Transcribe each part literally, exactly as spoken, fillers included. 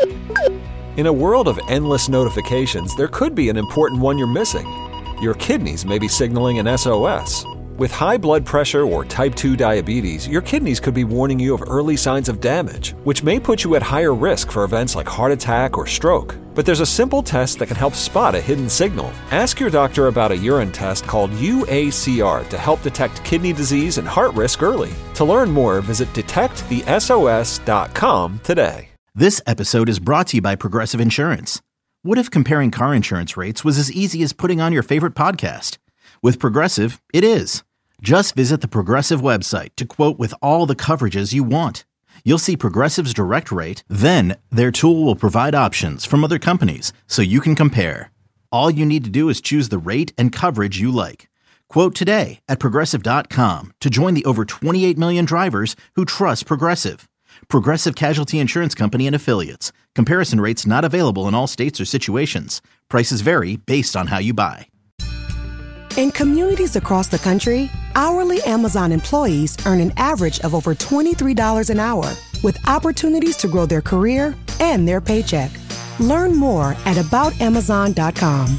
In a world of endless notifications, there could be an important one you're missing. Your kidneys may be signaling an S O S. With high blood pressure or type two diabetes, your kidneys could be warning you of early signs of damage, which may put you at higher risk for events like heart attack or stroke. But there's a simple test that can help spot a hidden signal. Ask your doctor about a urine test called U A C R to help detect kidney disease and heart risk early. To learn more, visit detect the S O S dot com today. This episode is brought to you by Progressive Insurance. What if comparing car insurance rates was as easy as putting on your favorite podcast? With Progressive, it is. Just visit the Progressive website to quote with all the coverages you want. You'll see Progressive's direct rate, then their tool will provide options from other companies so you can compare. All you need to do is choose the rate and coverage you like. Quote today at Progressive dot com to join the over twenty-eight million drivers who trust Progressive. Progressive Casualty Insurance Company and Affiliates. Comparison rates not available in all states or situations. Prices vary based on how you buy. In communities across the country, hourly Amazon employees earn an average of over twenty-three dollars an hour, with opportunities to grow their career and their paycheck. Learn more at about amazon dot com.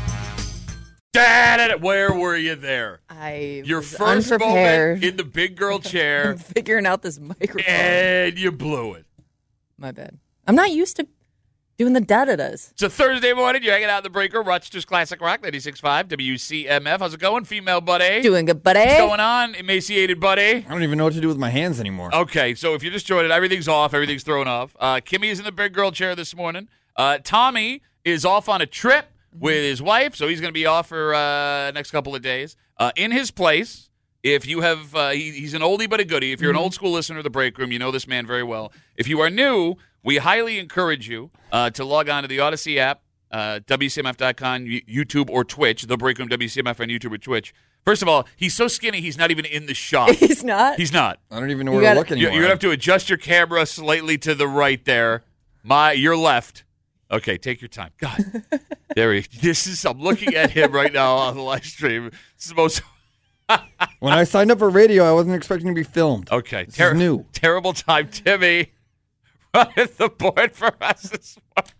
Dad, where were you there? I Your was first unprepared. moment in the big girl chair. I'm figuring out this microphone. And you blew it. My bad. I'm not used to doing the da-da-das. It's a Thursday morning. You're hanging out in the break room. Rochester's Classic Rock, ninety-six point five W C M F. How's it going, female buddy? Doing good, buddy. What's going on, emaciated buddy? I don't even know what to do with my hands anymore. Okay, so if you're just joining, everything's off. Everything's thrown off. Uh, Kimmy is in the big girl chair this morning. Uh, Tommy is off on a trip with his wife, so he's going to be off for uh, next couple of days. Uh, in his place, if you have, uh, he, he's an oldie but a goodie. If you're an old school listener of the break room, you know this man very well. If you are new, we highly encourage you uh, to log on to the Odyssey app, uh, W C M F dot com, YouTube, or Twitch, the break room W C M F on YouTube or Twitch. First of all, he's so skinny, he's not even in the shot. He's not? He's not. I don't even know You where gotta- to look anymore. You're going to have to adjust your camera slightly to the right there. My, your left. Okay, take your time. God, there he. This is. I'm looking at him right now on the live stream. This is the most. When I signed up for radio, I wasn't expecting to be filmed. Okay, This ter- is new. Terrible time, Timmy. Running the board for us this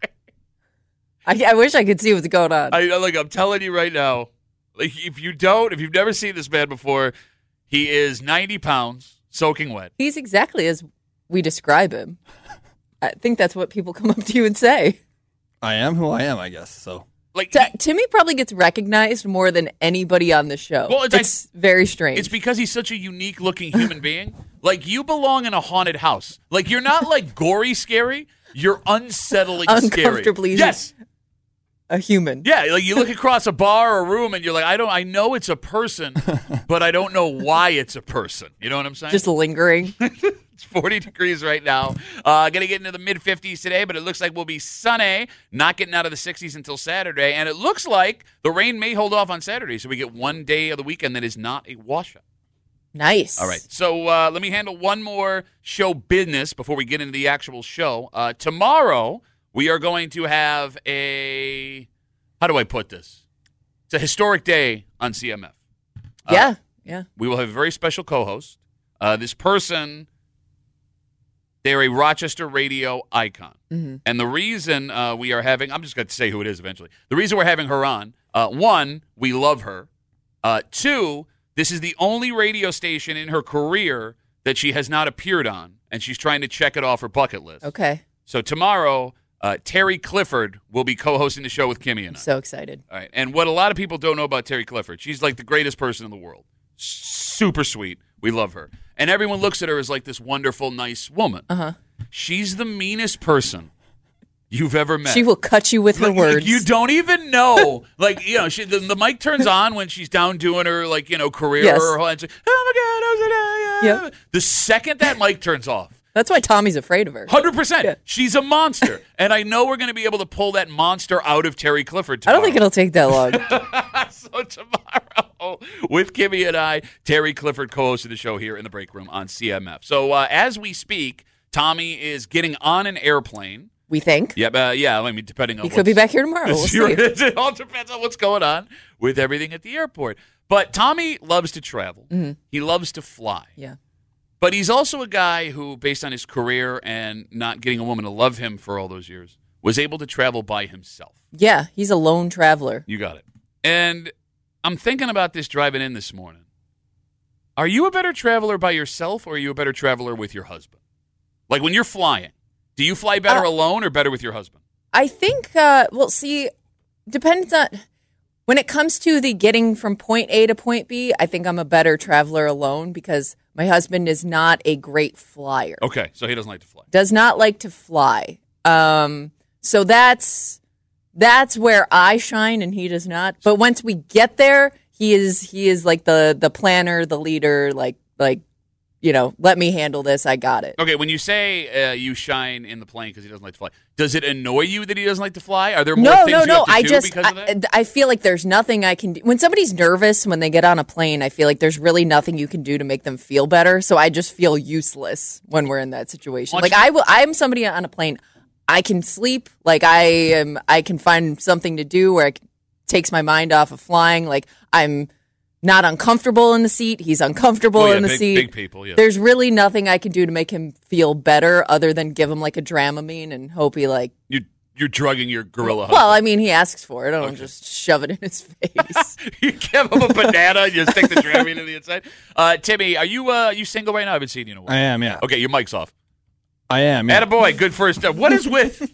morning. I, I wish I could see what's going on. I like. I'm telling you right now. Like, if you don't, if you've never seen this man before, he is ninety pounds, soaking wet. He's exactly as we describe him. I think that's what people come up to you and say. I am who I am, I guess. So Like T- Timmy probably gets recognized more than anybody on the show. Well, it's it's very strange. It's because he's such a unique looking human being. Like, you belong in a haunted house. Like, you're not like gory scary. You're unsettling Uncomfortably scary. Yes. a human. Yeah, like you look across a bar or a room and you're like, I don't I know it's a person, but I don't know why it's a person. You know what I'm saying? Just lingering. It's forty degrees right now. Uh, going to get into the mid fifties today, but it looks like we'll be sunny, not getting out of the sixties until Saturday. And it looks like the rain may hold off on Saturday, so we get one day of the weekend that is not a washout. Nice. All right, so uh, let me handle one more show business before we get into the actual show. Uh, tomorrow, we are going to have a, how do I put this? It's a historic day on C M F. Uh, Yeah, yeah. We will have a very special co-host. Uh, this person, they're a Rochester radio icon. Mm-hmm. And the reason uh, we are having, I'm just going to say who it is eventually. The reason we're having her on, uh, one, we love her. Uh, two, this is the only radio station in her career that she has not appeared on, and she's trying to check it off her bucket list. Okay. So tomorrow, uh, Terry Clifford will be co-hosting the show with Kimmy and I. I'm so excited. All right. And what a lot of people don't know about Terry Clifford, she's like the greatest person in the world. Super sweet. We love her. And everyone looks at her as like this wonderful, nice woman. Uh-huh. She's the meanest person you've ever met. She will cut you with her Like, words. You don't even know. Like, you know, she, the, the mic turns on when she's down doing her, like, you know, career. Yes. Or her, and she's, oh, my God. Oh, yeah. Yep. The second that mic turns off, That's why Tommy's afraid of her. one hundred percent. Yeah. She's a monster. And I know we're going to be able to pull that monster out of Terry Clifford I tomorrow. don't think it'll take that long. So tomorrow, with Kimmy and I, Terry Clifford co-hosted the show here in the break room on C M F. So uh, as we speak, Tommy is getting on an airplane. We think. Yeah, uh, yeah. I mean, depending on He could be back here tomorrow. We'll see. It all depends on what's going on with everything at the airport. But Tommy loves to travel. Mm-hmm. He loves to fly. Yeah. But he's also a guy who, based on his career and not getting a woman to love him for all those years, was able to travel by himself. Yeah, he's a lone traveler. You got it. And I'm thinking about this driving in this morning. Are you a better traveler by yourself, or are you a better traveler with your husband? Like when you're flying, do you fly better Uh, alone or better with your husband? I think, uh, well, see, depends on, when it comes to the getting from point A to point B, I think I'm a better traveler alone because my husband is not a great flyer. Okay, so he doesn't like to fly. Does not like to fly. Um, so that's that's where I shine and he does not. But once we get there, he is he is like the the planner, the leader, like like you know, let me handle this. I got it. Okay, when you say uh, you shine in the plane because he doesn't like to fly, does it annoy you that he doesn't like to fly? Are there more No, things no, you no. have to I do just because of that? I, I feel like there's nothing I can do. When somebody's nervous when they get on a plane, I feel like there's really nothing you can do to make them feel better. So I just feel useless when we're in that situation. Why Like don't you- I will I'm somebody on a plane. I can sleep. Like I am I can find something to do where it takes my mind off of flying. Like I'm not uncomfortable in the seat. He's uncomfortable Oh, yeah, in the big- seat. big people, yeah. There's really nothing I can do to make him feel better other than give him like a Dramamine and hope he like You, you're drugging your gorilla well, I mean, he asks for it. I don't Okay. just shove it in his face. You give him a banana and you stick the Dramamine in the inside. Uh, Timmy, are you uh, you single right now? I haven't seen you in a while. I am, yeah. Okay, your mic's off. I am. Yeah. Attaboy, good first step. What is with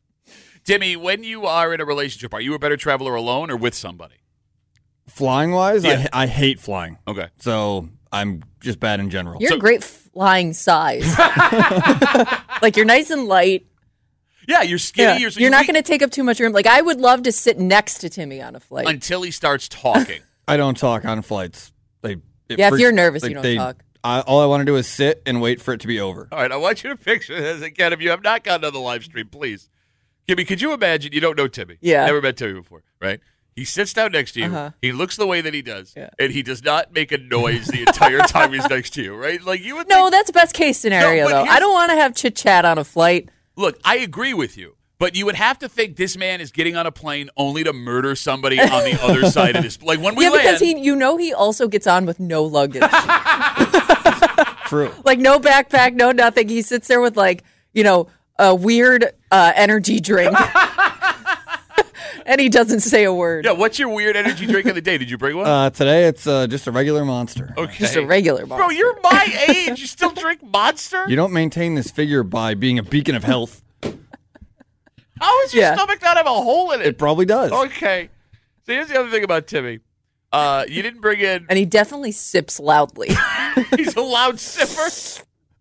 Timmy? When you are in a relationship, are you a better traveler alone or with somebody? Flying wise, Yeah. I, I hate flying. Okay. So I'm just bad in general. You're So- a great flying size. Like, you're nice and light. Yeah, you're skinny. Yeah. You're, You're not going to take up too much room. Like, I would love to sit next to Timmy on a flight. until he starts talking. I don't talk on flights. They it Yeah, if freaks- you're nervous, like, you don't they- talk. I, all I want to do is sit and wait for it to be over. All right, I want you to picture this again. If you have not gotten on the live stream, please. Kimmy, could you imagine? You don't know Timmy. Yeah. Never met Timmy before, right? He sits down next to you. Uh-huh. He looks the way that he does, Yeah. and he does not make a noise the entire time he's next to you, right? Like you would. No, think, that's best case scenario, No, but though. here's- I don't want to have chit chat on a flight. Look, I agree with you, but you would have to think this man is getting on a plane only to murder somebody on the other side of this. Like when we Yeah, land, because he, you know, he also gets on with no luggage. True. Like, no backpack, no nothing. He sits there with, like, you know, a weird uh, energy drink. And he doesn't say a word. yeah. What's your weird energy drink of the day? Did you bring one? Uh, today it's uh, just a regular Monster. okay, Just a regular Bro, Monster. you're my age. You still drink Monster? You don't maintain this figure by being a beacon of health. How does your Yeah. stomach not have a hole in it? It probably does. Okay. So here's the other thing about Timmy. Uh, you didn't bring in. And he definitely sips loudly. He's a loud sipper.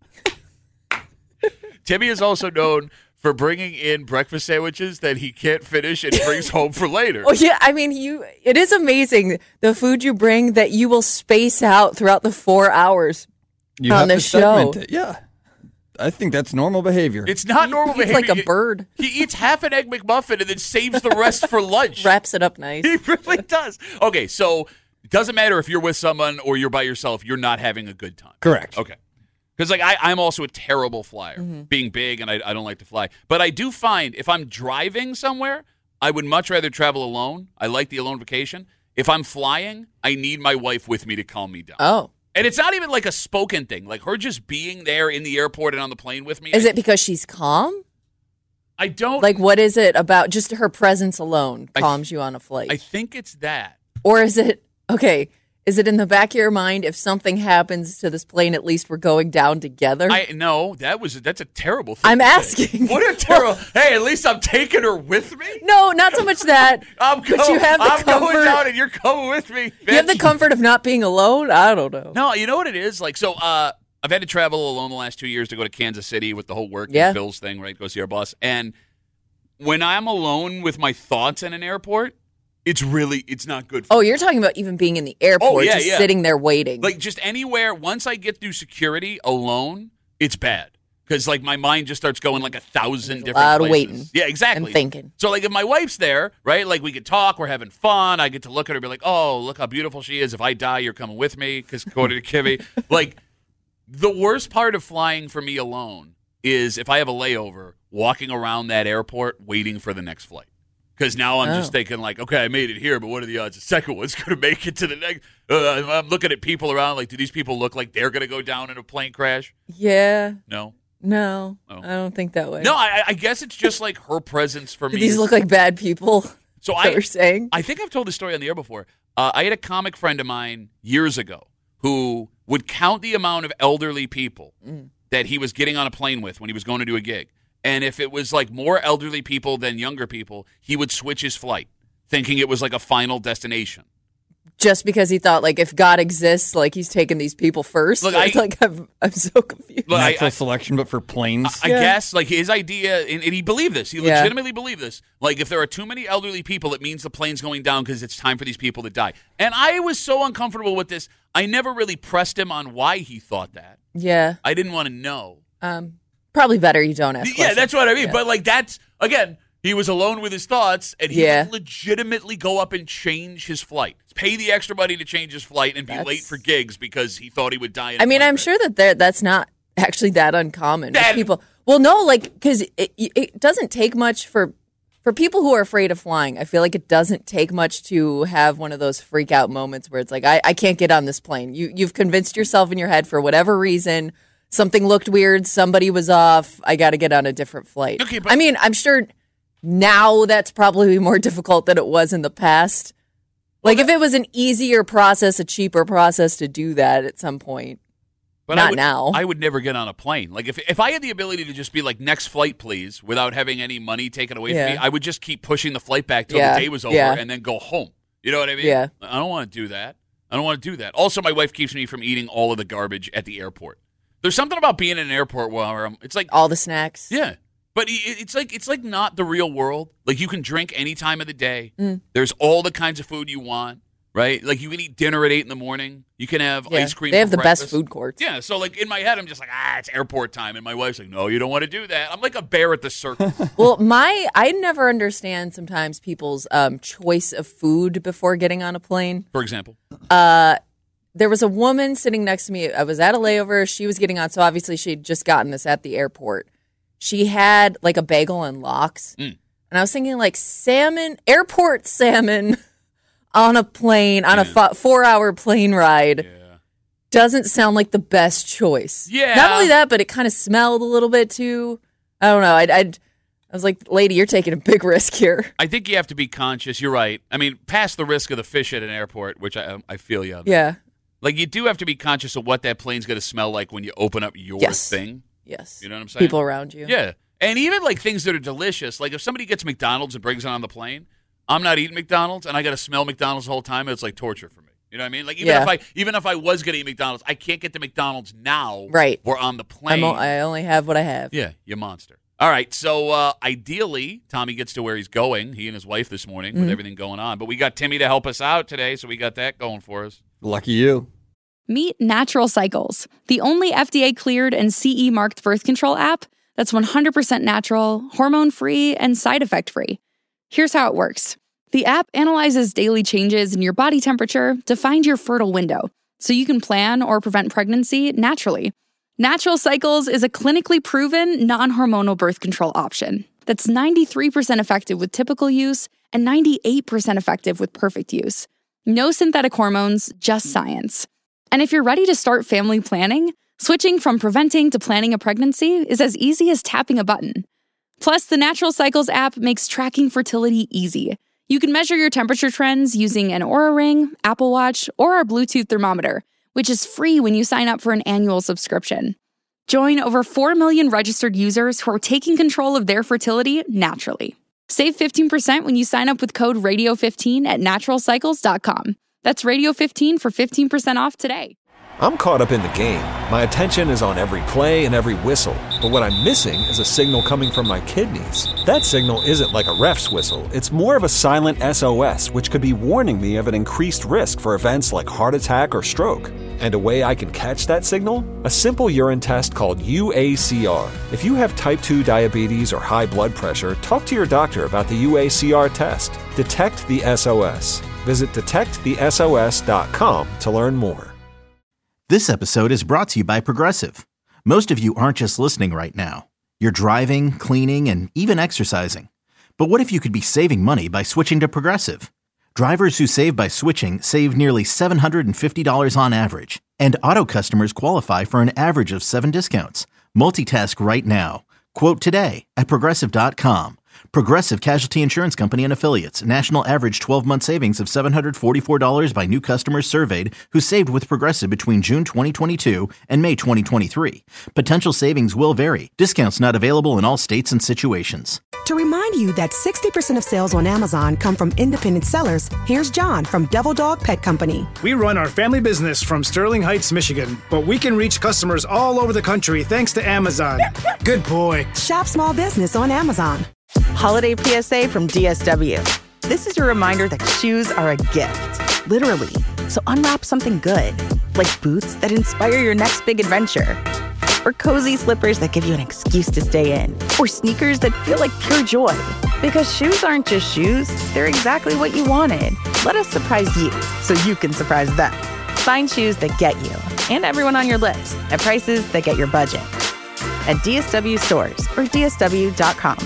Timmy is also known for bringing in breakfast sandwiches that he can't finish and brings home for later. Oh yeah, I mean, you. It is amazing the food you bring that you will space out throughout the four hours. You on have the to segment show. it. Yeah. I think that's normal behavior. It's not normal It's behavior. like a bird. He eats half an egg McMuffin and then saves the rest for lunch. Wraps it up nice. He really does. Okay, so it doesn't matter if you're with someone or you're by yourself, you're not having a good time. Correct. Okay. Because like I, I'm also a terrible flyer, Mm-hmm. being big, and I, I don't like to fly. But I do find if I'm driving somewhere, I would much rather travel alone. I like the alone vacation. If I'm flying, I need my wife with me to calm me down. Oh, And it's not even like a spoken thing. Like her just being there in the airport and on the plane with me. is I, it because she's calm? I don't Like, what is it about just her presence alone I- calms you on a flight? I think it's that. Or is it, okay, is it in the back of your mind, if something happens to this plane, at least we're going down together? I no, that was that's a terrible thing. I'm to say. asking. What a terrible. Hey, at least I'm taking her with me. no, not so much that. I'm But going. you have the I'm going comfort- down, and you're coming with me. You have the bitch. comfort of not being alone? I don't know. No, you know what it is? Like, so uh, I've had to travel alone the last two years to go to Kansas City with the whole work Yeah. and Bills thing, right? Go see our boss. And when I'm alone with my thoughts in an airport, it's really, it's not good for Oh, me. you're talking about even being in the airport, Oh, yeah, just yeah. sitting there waiting. Like, just anywhere, once I get through security alone, it's bad. Because, like, my mind just starts going like a thousand There's a different lot of places. waiting Yeah, exactly. and thinking. So, like, if my wife's there, right, like, we could talk, we're having fun, I get to look at her and be like, oh, look how beautiful she is. If I die, you're coming with me, because according to Kimmy. Like, the worst part of flying for me alone is if I have a layover, walking around that airport waiting for the next flight. Because now I'm Oh. just thinking like, okay, I made it here, but what are the odds the second one's going to make it to the next? Uh, I'm looking at people around like, do these people look like they're going to go down in a plane crash? Yeah. No. No, Oh. I don't think that way. No, I, I guess it's just like her presence for Do me. these is- look like bad people? so Is that what I, you're saying? I think I've told this story on the air before. Uh, I had a comic friend of mine years ago who would count the amount of elderly people Mm. that he was getting on a plane with when he was going to do a gig. And if it was like more elderly people than younger people, he would switch his flight, thinking it was like a final destination. Just because he thought, like, if God exists, like, he's taking these people first? Look, It's I- like, I'm, I'm so confused. Look, I- Natural I- selection, but for planes. I Yeah. guess, like, his idea, and, and he believed this. He Yeah. legitimately believed this. Like, if there are too many elderly people, it means the plane's going down because it's time for these people to die. And I was so uncomfortable with this, I never really pressed him on why he thought that. Yeah. I didn't want to know. Um, probably better you don't ask Yeah, questions. that's what I mean. Yeah. But, like, that's, again, he was alone with his thoughts, and he Yeah. would legitimately go up and change his flight. Pay the extra money to change his flight and be That's- late for gigs because he thought he would die in a I mean, plane I'm crash. sure that there, that's not actually that uncommon. with That- people. Well, no, like, because it, it doesn't take much for for people who are afraid of flying. I feel like it doesn't take much to have one of those freak out moments where it's like, I, I can't get on this plane. You you've convinced yourself in your head for whatever reason. Something looked weird. Somebody was off. I got to get on a different flight. Okay, but- I mean, I'm sure now that's probably more difficult than it was in the past. Like, if it was an easier process, a cheaper process to do that at some point. But Not I would, now. I would never get on a plane. Like if if I had the ability to just be like next flight, please, without having any money taken away Yeah. from me, I would just keep pushing the flight back till Yeah, the day was over yeah. and then go home. You know what I mean? Yeah. I don't want to do that. I don't want to do that. Also, my wife keeps me from eating all of the garbage at the airport. There's something about being in an airport where I'm, it's like All the snacks. yeah. But it- it's like it's like not the real world. Like you can drink any time of the day. Mm. There's all the kinds of food you want, right? Like you can eat dinner at eight in the morning. You can have Yeah. ice cream. They have for the best breakfast. food courts. Yeah, so like in my head, I'm just like, ah, it's airport time, and my wife's like, no, you don't want to do that. I'm like a bear at the circus. Well, my I never understand sometimes people's um, choice of food before getting on a plane. For example, There was a woman sitting next to me. I was at a layover. She was getting on, so obviously she'd just gotten this at the airport. She had like a bagel and lox, Mm. and I was thinking like salmon, airport salmon on a plane on a Yeah. fo- four-hour plane ride. yeah, Doesn't sound like the best choice. Yeah. Not only that, but it kind of smelled a little bit too. I don't know. I I I was like, lady, you're taking a big risk here. I think you have to be conscious. You're right. I mean, past the risk of the fish at an airport, which I I feel you on. that. Yeah. Like you do have to be conscious of what that plane's going to smell like when you open up your Yes. thing. Yes. You know what I'm saying? People around you. Yeah. And even like things that are delicious, like if somebody gets McDonald's and brings it on the plane, I'm not eating McDonald's and I got to smell McDonald's the whole time. It's like torture for me. You know what I mean? Like even Yeah. if I even if I was going to eat McDonald's, I can't get to McDonald's now. Right. We're on the plane. I'm o- I only have what I have. Yeah, you monster. All right, so uh, ideally, Tommy gets to where he's going. He and his wife this morning Mm-hmm. with everything going on. But we got Timmy to help us out today, so we got that going for us. Lucky you. Meet Natural Cycles, the only F D A-cleared and C E marked birth control app that's one hundred percent natural, hormone-free, and side effect-free. Here's how it works. The app analyzes daily changes in your body temperature to find your fertile window, so you can plan or prevent pregnancy naturally. Natural Cycles is a clinically proven, non-hormonal birth control option that's ninety-three percent effective with typical use and ninety-eight percent effective with perfect use. No synthetic hormones, just science. And if you're ready to start family planning, switching from preventing to planning a pregnancy is as easy as tapping a button. Plus, the Natural Cycles app makes tracking fertility easy. You can measure your temperature trends using an Oura Ring, Apple Watch, or our Bluetooth thermometer, which is free when you sign up for an annual subscription. Join over four million registered users who are taking control of their fertility naturally. Save fifteen percent when you sign up with code radio fifteen at natural cycles dot com. That's radio fifteen for fifteen percent off today. I'm caught up in the game. My attention is on every play and every whistle. But what I'm missing is a signal coming from my kidneys. That signal isn't like a ref's whistle. It's more of a silent S O S, which could be warning me of an increased risk for events like heart attack or stroke. And a way I can catch that signal? A simple urine test called U A C R. If you have type two diabetes or high blood pressure, talk to your doctor about the U A C R test. Detect the S O S. Visit detect the S O S dot com to learn more. This episode is brought to you by Progressive. Most of you aren't just listening right now. You're driving, cleaning, and even exercising. But what if you could be saving money by switching to Progressive? Drivers who save by switching save nearly seven hundred fifty dollars on average. And auto customers qualify for an average of seven discounts. Multitask right now. Quote today at Progressive dot com. Progressive Casualty Insurance Company and Affiliates. National average twelve-month savings of seven hundred forty-four dollars by new customers surveyed who saved with Progressive between June twenty twenty-two and May twenty twenty-three. Potential savings will vary. Discounts not available in all states and situations. To remind you that sixty percent of sales on Amazon come from independent sellers, here's John from Devil Dog Pet Company. We run our family business from Sterling Heights, Michigan, but we can reach customers all over the country thanks to Amazon. Good boy. Shop small business on Amazon. Holiday P S A from D S W. This is your reminder that shoes are a gift, literally. So unwrap something good, like boots that inspire your next big adventure, or cozy slippers that give you an excuse to stay in, or sneakers that feel like pure joy. Because shoes aren't just shoes, they're exactly what you wanted. Let us surprise you so you can surprise them. Find shoes that get you and everyone on your list at prices that get your budget. At D S W stores or D S W dot com.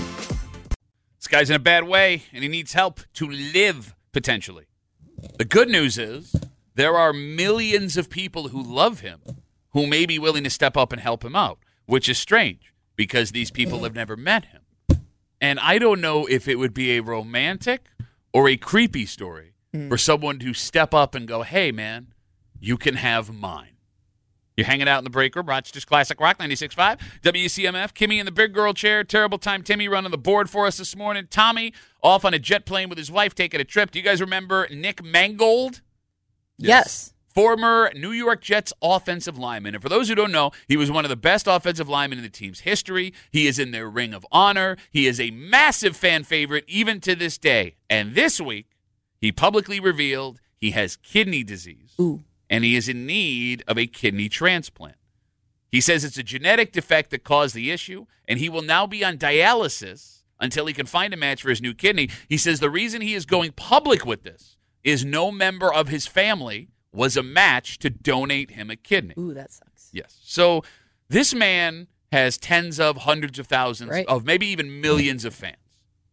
This guy's in a bad way, and he needs help to live, potentially. The good news is there are millions of people who love him who may be willing to step up and help him out, which is strange because these people have never met him. And I don't know if it would be a romantic or a creepy story mm. for someone to step up and go, hey, man, you can have mine. You're hanging out in the break room, Rochester's Classic Rock, ninety-six point five, W C M F. Kimmy in the big girl chair. Terrible time Timmy running the board for us this morning. Tommy off on a jet plane with his wife taking a trip. Do you guys remember Nick Mangold? Yes. yes. Former New York Jets offensive lineman. And for those who don't know, he was one of the best offensive linemen in the team's history. He is in their ring of honor. He is a massive fan favorite even to this day. And this week, he publicly revealed he has kidney disease. Ooh. And he is in need of a kidney transplant. He says it's a genetic defect that caused the issue, and he will now be on dialysis until he can find a match for his new kidney. He says the reason he is going public with this is no member of his family was a match to donate him a kidney. Ooh, that sucks. Yes. So this man has tens of hundreds of thousands right. of maybe even millions of fans.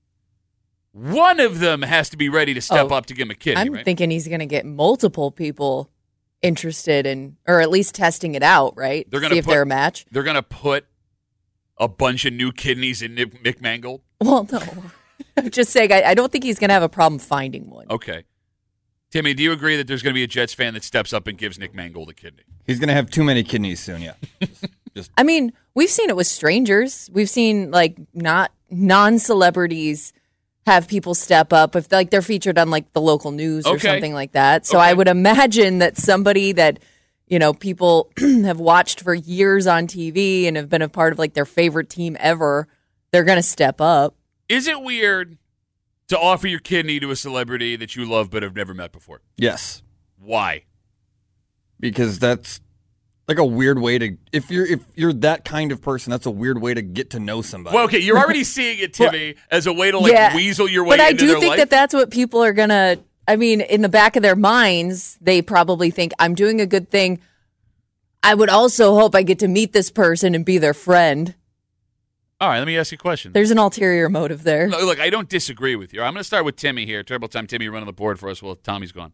One of them has to be ready to step oh, up to give him a kidney, I'm right? thinking he's going to get multiple people interested in, or at least testing it out, right? They're gonna See if put, they're a match. They're going to put a bunch of new kidneys in Nick, Nick Mangold? Well, no. I'm just saying, I, I don't think he's going to have a problem finding one. Okay. Timmy, do you agree that there's going to be a Jets fan that steps up and gives Nick Mangold a kidney? He's going to have too many kidneys soon, yeah. Just. I mean, we've seen it with strangers. We've seen, like, not non-celebrities have people step up if like they're featured on like the local news or okay. something like that. So okay. I would imagine that somebody that, you know, people have watched for years on T V and have been a part of like their favorite team ever, they're going to step up. Is it weird to offer your kidney to a celebrity that you love but have never met before? Yes. Why? Because that's like a weird way to if you're if you're that kind of person, that's a weird way to get to know somebody. Well, okay, you're already seeing it, Timmy, as a way to like yeah, weasel your way but into I do their think life. that that's what people are gonna. I mean, in the back of their minds, they probably think I'm doing a good thing. I would also hope I get to meet this person and be their friend. All right, let me ask you a question. There's an ulterior motive there. Look, look I don't disagree with you. I'm going to start with Timmy here. Terrible time Timmy running the board for us while Tommy's gone.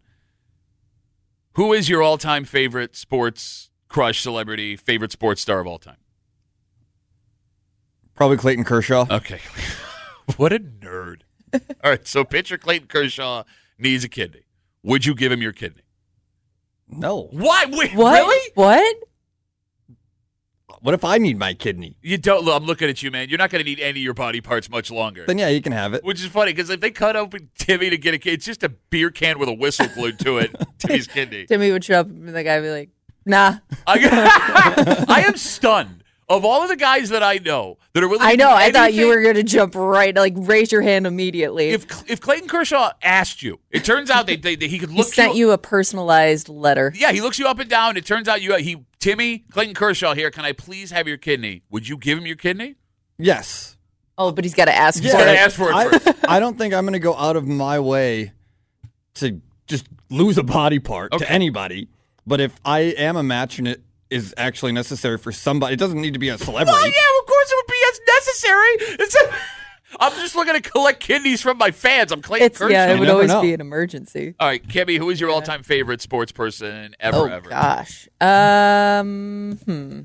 Who is your all-time favorite sports crush celebrity, favorite sports star of all time? Probably Clayton Kershaw. Okay. What a nerd. All right, so picture Clayton Kershaw needs a kidney. Would you give him your kidney? No. Why? Wait, what? Really? What? What if I need my kidney? You don't. Look, I'm looking at you, man. You're not going to need any of your body parts much longer. Then yeah, you can have it. Which is funny because if they cut open Timmy to get a kidney, it's just a beer can with a whistle glued to it. Timmy's kidney. Timmy would show up and the guy would be like, "Nah." I, I am stunned. Of all of the guys that I know that are willing, I know. to do I anything, thought you were going to jump right, like raise your hand immediately. If if Clayton Kershaw asked you, it turns out they, they, they he could look. He sent you, you a personalized letter. Yeah, he looks you up and down. It turns out you he Timmy Clayton Kershaw here. Can I please have your kidney? Would you give him your kidney? Yes. Oh, but he's got to ask. He's for got to it. ask for it I, first. I don't think I'm going to go out of my way to just lose a body part Okay. to anybody. But if I am a match and it is actually necessary for somebody, it doesn't need to be a celebrity. Well, yeah, of course it would be as necessary. It's a, I'm just looking to collect kidneys from my fans. I'm Clayton It's, Kershaw. yeah, it You would never always know. be an emergency. All right, Kimmy, who is your all-time favorite sports person ever, Oh, ever? gosh. Um, hmm.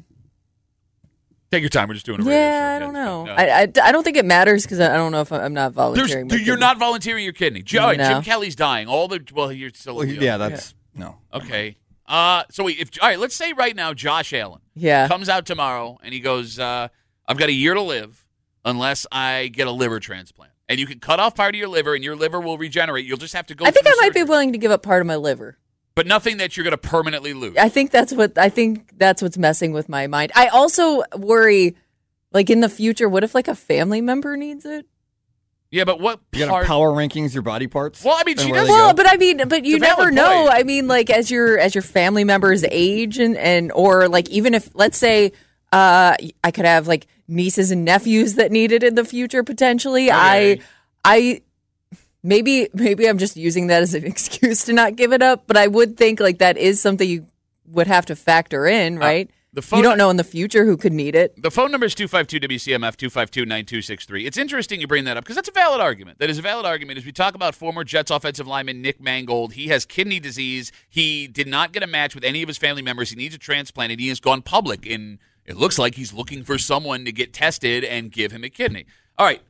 Take your time. We're just doing a radio Yeah, show. I don't know. No. I, I, I don't think it matters because I don't know if I'm not There's, volunteering. my you're kidney. not volunteering your kidney. Joe, all right, No. Jim Kelly's dying. All the well, you're still. Well, yeah, that's no. Okay. Uh, so wait, if all right, let's say right now Josh Allen Yeah. comes out tomorrow and he goes, uh, "I've got a year to live unless I get a liver transplant, and you can cut off part of your liver, and your liver will regenerate. You'll just have to go." I think through I might be surgery. willing to give up part of my liver. but nothing that you're going to permanently lose. I think that's what I think that's what's messing with my mind. I also worry, like in the future, what if like a family member needs it? Yeah, but what You got part? to power rankings your body parts. Well, I mean, and she where does- they Well, go? but I mean, but you It's a valid never know. point. I mean, like as your as your family members age and and or like even if let's say uh I could have like nieces and nephews that need it in the future potentially. Okay. I I maybe maybe I'm just using that as an excuse to not give it up, but I would think like that is something you would have to factor in, right? the phone- you don't know in the future who could need it. The phone number is two five two W C M F, two five two, nine two six three. It's interesting you bring that up because that's a valid argument. That is a valid argument. As we talk about former Jets offensive lineman Nick Mangold, he has kidney disease. He did not get a match with any of his family members. He needs a transplant, and he has gone public. And it looks like he's looking for someone to get tested and give him a kidney. All right.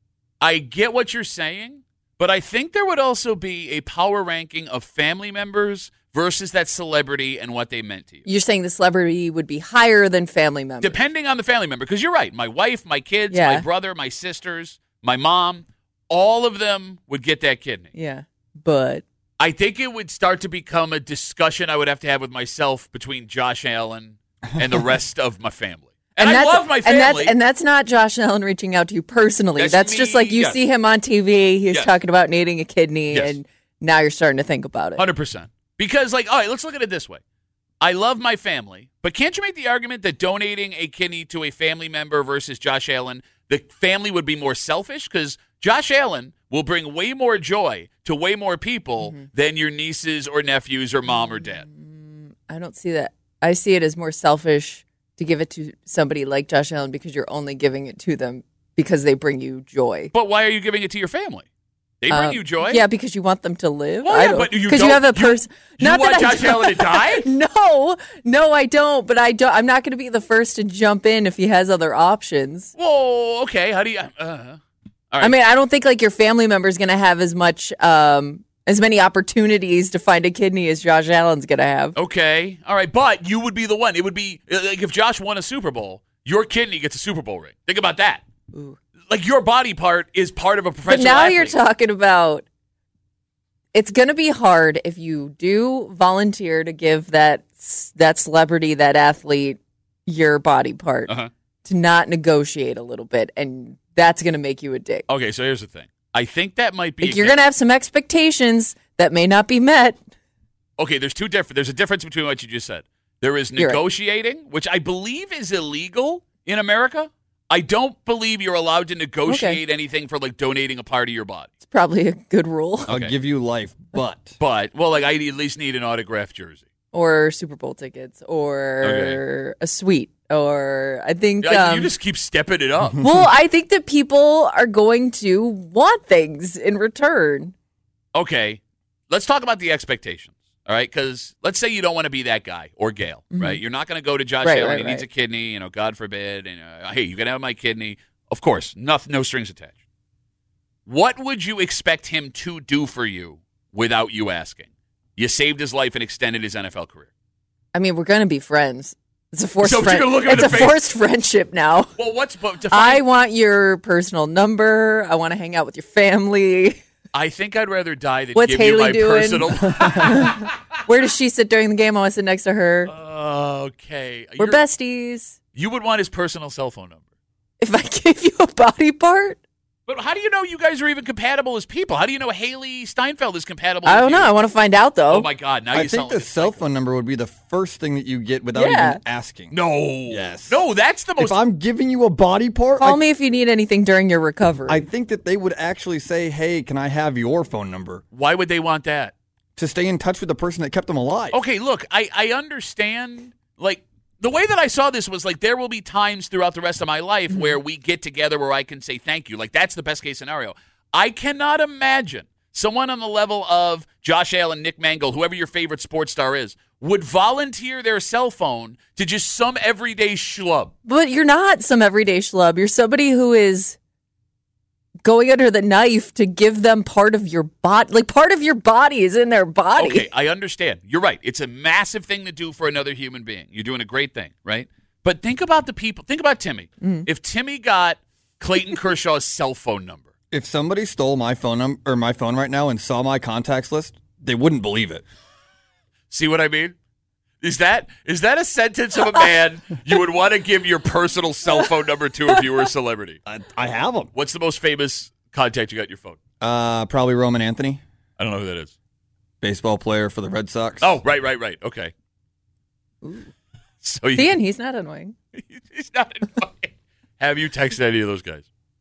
I get what you're saying, but I think there would also be a power ranking of family members versus that celebrity and what they meant to you. You're saying the celebrity would be higher than family members. Depending on the family member, because you're right. My wife, my kids, Yeah. my brother, my sisters, my mom, all of them would get that kidney. Yeah, but I think it would start to become a discussion I would have to have with myself between Josh Allen and the rest of my family. And, I that's, love my family. And that's, and that's not Josh Allen reaching out to you personally. That's That's, me, just like you yes. see him on T V. He's Yes. talking about needing a kidney, Yes. and now you're starting to think about it. one hundred percent. Because, like, all right, let's look at it this way. I love my family, but can't you make the argument that donating a kidney to a family member versus Josh Allen, the family would be more selfish? Because Josh Allen will bring way more joy to way more people Mm-hmm. than your nieces or nephews or mom or dad. I don't see that. I see it as more selfish to give it to somebody like Josh Allen because you're only giving it to them because they bring you joy. But why are you giving it to your family? They bring Uh, you joy? Yeah, because you want them to live. Well, I yeah, don't- but you because you don't- have a you- person. you Not want that I Josh don't- Allen to die? No, no, I don't. But I don't. I'm not going to be the first to jump in if he has other options. Whoa, okay. How do you. Uh, all right. I mean, I don't think like your family member is going to have as much, um, as many opportunities to find a kidney as Josh Allen's going to have. Okay. All right. But you would be the one. It would be like if Josh won a Super Bowl, your kidney gets a Super Bowl ring. Think about that. Ooh. Like your body part is part of a But professional now athlete. you're talking about. It's going to be hard if you do volunteer to give that that celebrity, that athlete, your body part, Uh-huh. to not negotiate a little bit, and that's going to make you a dick. Okay, so here's the thing. I think that might be. Like, you're going to have some expectations that may not be met. Okay, there's two different. There's a difference between what you just said. There is You're right. negotiating, which I believe is illegal in America. I don't believe you're allowed to negotiate anything for like donating a part of your body. It's probably a good rule. I'll Okay. give you life, but But well, like I at least need an autographed jersey. Or Super Bowl tickets, or Okay. a suite, or I think. Yeah, Um, you just keep stepping it up. well, I think that people are going to want things in return. Okay, let's talk about the expectations. All right, because let's say you don't want to be that guy or gal, right? You're not going to go to Josh Right, Allen. right, he needs a right. kidney, you know, God forbid. And uh, hey, you can have my kidney. Of course, nothing, no strings attached. What would you expect him to do for you without you asking? You saved his life and extended his N F L career. I mean, we're going to be friends. It's a forced So you're friend- gonna look him in It's the a face? forced friendship now. Well, what's but I define, want your personal number. I want to hang out with your family. I think I'd rather die than What's give Haley you my doing? personal. Where does she sit during the game? I want to sit next to her. We're You're- besties. You would want his personal cell phone number. If I give you a body part, But how do you know you guys are even compatible as people? How do you know Haley Steinfeld is compatible? I with don't you? know. I want to find out though. Oh my God! Now I you sound think the like a cell psycho. phone number would be the first thing that you get without Yeah. even asking. No. Yes. No, that's the most. If I'm giving you a body part, Call I, me if you need anything during your recovery. I think that they would actually say, "Hey, can I have your phone number Why would they want that? to stay in touch with the person that kept them alive?" Okay, look, I I understand. Like the way that I saw this was like there will be times throughout the rest of my life mm-hmm. where we get together where I can say thank you. Like that's the best case scenario. I cannot imagine someone on the level of Josh Allen, Nick Mangold, whoever your favorite sports star is, would volunteer their cell phone to just some everyday schlub. But you're not some everyday schlub. You're somebody who is going under the knife to give them part of your body. Like part of your body is in their body. Okay, I understand. You're right. It's a massive thing to do for another human being. You're doing a great thing, right? But think about the people. Think about Timmy. Mm. If Timmy got Clayton Kershaw's cell phone number. If somebody stole my phone number or my phone right now and saw my contacts list, they wouldn't believe it. See what I mean? Is that is that a sentence of a man you would want to give your personal cell phone number to if you were a celebrity? I, I have them. What's the most famous contact you got in your phone? Uh, probably Roman Anthony. I don't know who that is. Baseball player for the Red Sox. Oh, right, right, right. Okay. Ooh. So you, See, and he's not annoying. He's not annoying. Have you texted any of those guys?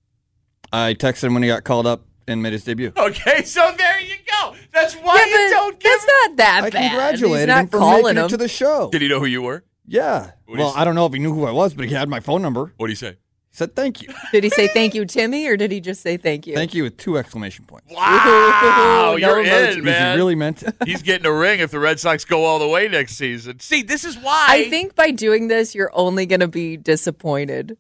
I texted him when he got called up and made his debut. Okay, so there you go. That's why yeah, you don't give. That's not that I bad. congratulated He's not him for calling making him. it to the show. Did he know who you were? Yeah. What Well, I don't know if he knew who I was, but he had my phone number. What did he say? He said thank you. Did he say thank you, Timmy, or did he just say thank you? Thank you with two exclamation points. Wow, No you're emojis. in, man. He really meant it. He's getting a ring if the Red Sox go all the way next season. See, this is why. I think by doing this, you're only going to be disappointed.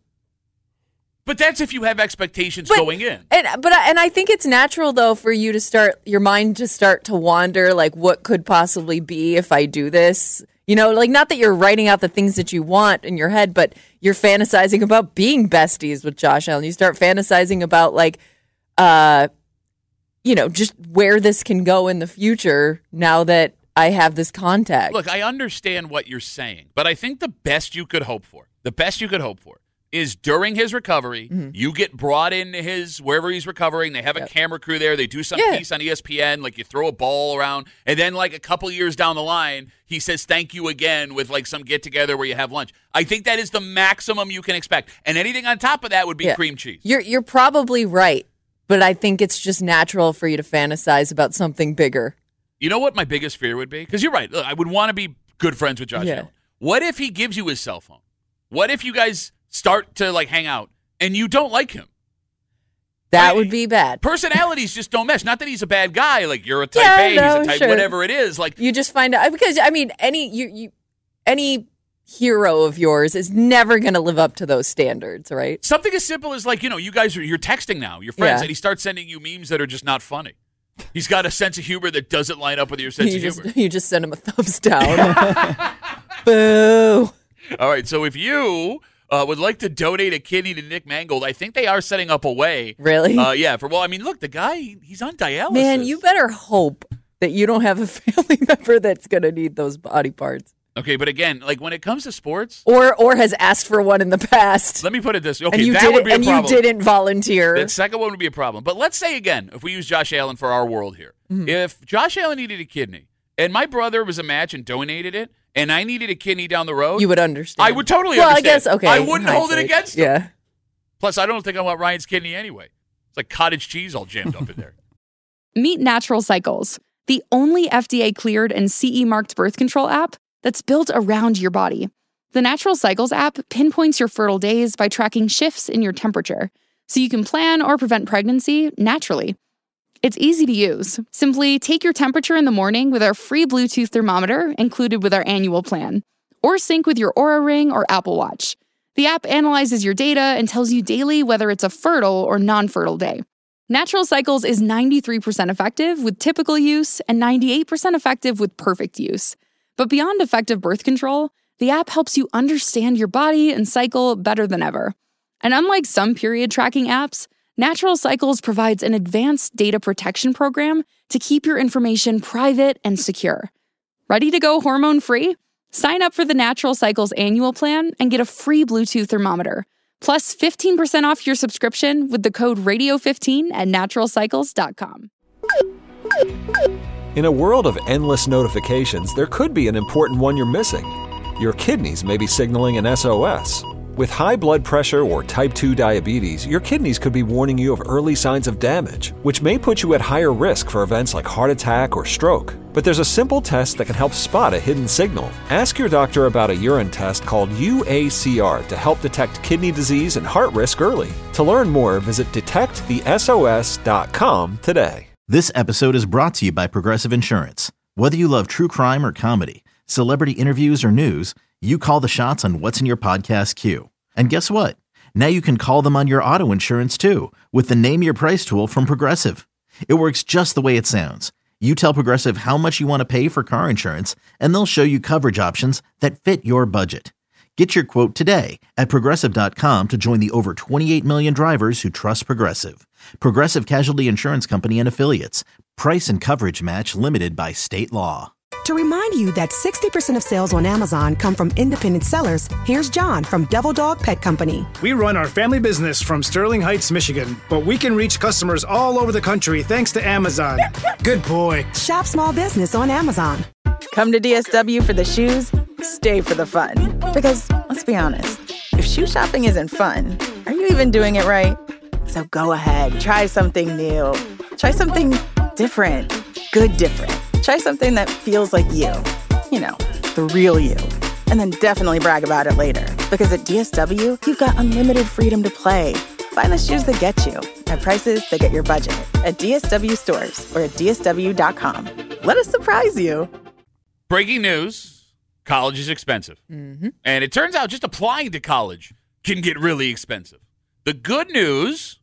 But that's if you have expectations But- going in. And but I- and I think it's natural though for you to start your mind to start to wander like what could possibly be if I do this. You know, like not that you're writing out the things that you want in your head, but you're fantasizing about being besties with Josh Allen. You start fantasizing about like uh you know, just where this can go in the future now that I have this contact. Look, I understand what you're saying, but I think the best you could hope for, the best you could hope for is during his recovery, mm-hmm. you get brought into his, wherever he's recovering, they have a yep. camera crew there, they do some yeah. piece on E S P N, like you throw a ball around, and then like a couple years down the line, he says thank you again with like some get-together where you have lunch. I think that is the maximum you can expect, and anything on top of that would be yeah. cream cheese. You're You're probably right, but I think it's just natural for you to fantasize about something bigger. You know what my biggest fear would be? Because you're right, look, I would want to be good friends with Josh yeah. Allen. What if he gives you his cell phone? What if you guys start to like hang out and you don't like him? That like, would be bad. Personalities just don't mesh. Not that he's a bad guy. Like you're a type yeah, A, no, he's a type sure. whatever it is. Like you just find out because I mean any you you any hero of yours is never going to live up to those standards, right? Something as simple as like you know you guys are you're texting now, you're friends, Yeah. and he starts sending you memes that are just not funny. He's got a sense of humor that doesn't line up with your sense You of just humor. you just send him a thumbs down. Boo. All right, so if you uh, would like to donate a kidney to Nick Mangold, I think they are setting up a way. Really? Uh, yeah. For well, I mean, look, the guy he's on dialysis. Man, you better hope that you don't have a family member that's going to need those body parts. Okay, but again, like when it comes to sports, or or has asked for one in the past. Let me put it this way. Okay, and you that didn't, would be a and problem. you didn't volunteer. That second one would be a problem. But let's say again, if we use Josh Allen for our world here, mm-hmm. if Josh Allen needed a kidney and my brother was a match and donated it, and I needed a kidney down the road, you would understand. I would totally well, understand. I guess okay. I wouldn't hold it against him. Yeah. Plus, I don't think I want Ryan's kidney anyway. It's like cottage cheese all jammed up in there. Meet Natural Cycles, the only F D A-cleared and C E marked birth control app that's built around your body. The Natural Cycles app pinpoints your fertile days by tracking shifts in your temperature, so you can plan or prevent pregnancy naturally. It's easy to use. Simply take your temperature in the morning with our free Bluetooth thermometer included with our annual plan, or sync with your Oura Ring or Apple Watch. The app analyzes your data and tells you daily whether it's a fertile or non-fertile day. Natural Cycles is ninety-three percent effective with typical use and ninety-eight percent effective with perfect use. But beyond effective birth control, the app helps you understand your body and cycle better than ever. And unlike some period tracking apps, Natural Cycles provides an advanced data protection program to keep your information private and secure. Ready to go hormone-free? Sign up for the Natural Cycles annual plan and get a free Bluetooth thermometer, plus fifteen percent off your subscription with the code radio fifteen at natural cycles dot com. In a world of endless notifications, there could be an important one you're missing. Your kidneys may be signaling an S O S. With high blood pressure or type two diabetes, your kidneys could be warning you of early signs of damage, which may put you at higher risk for events like heart attack or stroke. But there's a simple test that can help spot a hidden signal. Ask your doctor about a urine test called U A C R to help detect kidney disease and heart risk early. To learn more, visit detect the S O S dot com today. This episode is brought to you by Progressive Insurance. Whether you love true crime or comedy, celebrity interviews or news, you call the shots on what's in your podcast queue. And guess what? Now you can call them on your auto insurance too with the Name Your Price tool from Progressive. It works just the way it sounds. You tell Progressive how much you want to pay for car insurance, and they'll show you coverage options that fit your budget. Get your quote today at Progressive dot com to join the over twenty-eight million drivers who trust Progressive. Progressive Casualty Insurance Company and Affiliates. Price and coverage match limited by state law. To remind you that sixty percent of sales on Amazon come from independent sellers, here's John from Devil Dog Pet Company. We run our family business from Sterling Heights, Michigan, but we can reach customers all over the country thanks to Amazon. Good boy. Shop small business on Amazon. Come to D S W for the shoes, stay for the fun. Because, let's be honest, if shoe shopping isn't fun, are you even doing it right? So go ahead, try something new. Try something different. Good different. Try something that feels like you. You know, the real you. And then definitely brag about it later. Because at D S W, you've got unlimited freedom to play. Find the shoes that get you at prices that get your budget at D S W stores or at D S W dot com. Let us surprise you. Breaking news, college is expensive. Mm-hmm. And it turns out just applying to college can get really expensive. The good news